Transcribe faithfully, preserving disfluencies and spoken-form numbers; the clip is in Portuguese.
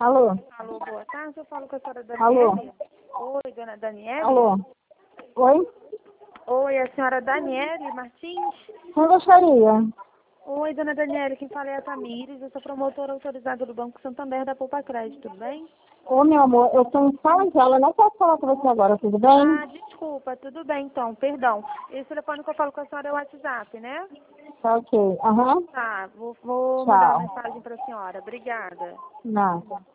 Alô? Alô, boa tarde. Eu falo com a senhora Alô? Daniele. Oi, dona Daniele. Alô? Oi? Oi, a senhora Daniele Martins. Quem gostaria? Oi, dona Daniele. Quem fala é a Tamires. Eu sou promotora autorizada do Banco Santander da Poupa Crédito, tudo bem? Ô, meu amor, eu tô em sala de aula, não posso falar com você agora, tudo bem? Ah, desculpa. Tudo bem, então. Perdão. Esse telefone que eu falo com a senhora é o WhatsApp, né? Tá ok. Aham. Tá. Vou, vou mandar uma Tchau. mensagem para a senhora. Obrigada. Nada.